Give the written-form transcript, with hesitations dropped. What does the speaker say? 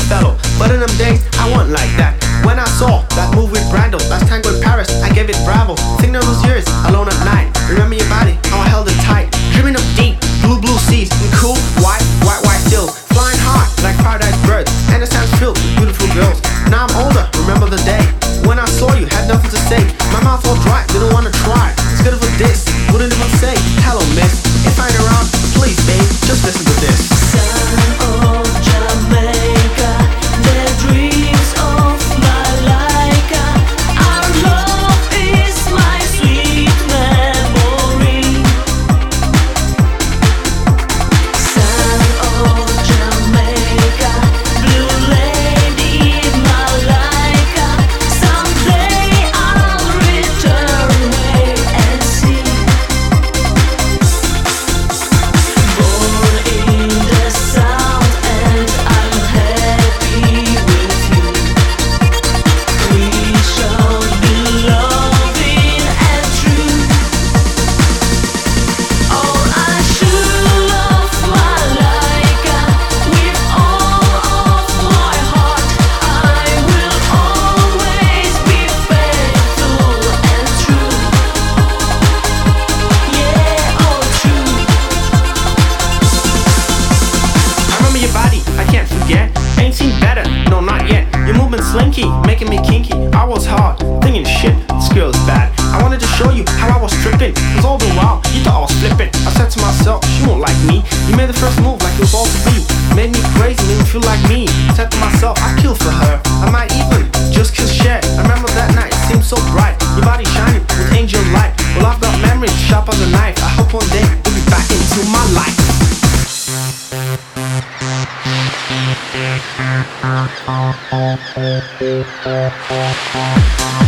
fellow. But in them days, I wasn't like that. When I saw that movie with Brando, last tango in Paris, I gave it Bravo. Thinking of those years, alone at night. Remember your body, how I held it tight. Dreaming of deep, blue seas, and cool, white still. Flying high, like paradise birds, and the sand's filled with beautiful girls. Now I'm older, remember the day when I saw you, had nothing to say. My mouth all dry, didn't wanna try. Scared of a diss, wouldn't even say hello miss. If I ain't around, please babe, just listen to this. Son of Jamaica, the dreams of Malika. Our love is my sweet memory. Son of Jamaica, blue lady Malika. Someday I'll return, wait and see. Born in the South and I'm happy with you. We shall be loving and true. Oh, I should love Malika with all of my heart. I will always be faithful and true. Yeah, oh true. I remember your body, I can't forget. Ain't seen better, no not yet. Your movement slinky, making me kinky. I was hard, thinking shit, this girl's bad. I wanted to show you how I was tripping, cause all the while you thought I was flipping. I said to myself, she won't like me. You made the first move like it was all to be. Made me crazy, made me feel like me. Said to myself, I'd kill for her. I might even just kiss share. I remember that night, it seemed so bright. Your body shining with angel light. Well, I've got memories sharp as a knife. I hope one day you'll be back into my life. Thank you.